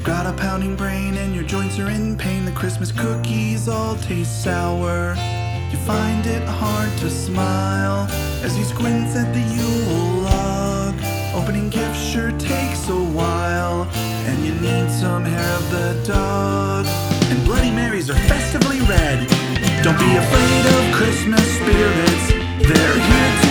got a pounding brain and your joints are in pain. The Christmas cookies all taste sour. You find it hard to smile as you squint at the Yule log. Opening gifts sure takes a while, and you need some hair of the dog. And Bloody Marys are festively red. Don't be afraid of Christmas spirits, they're here to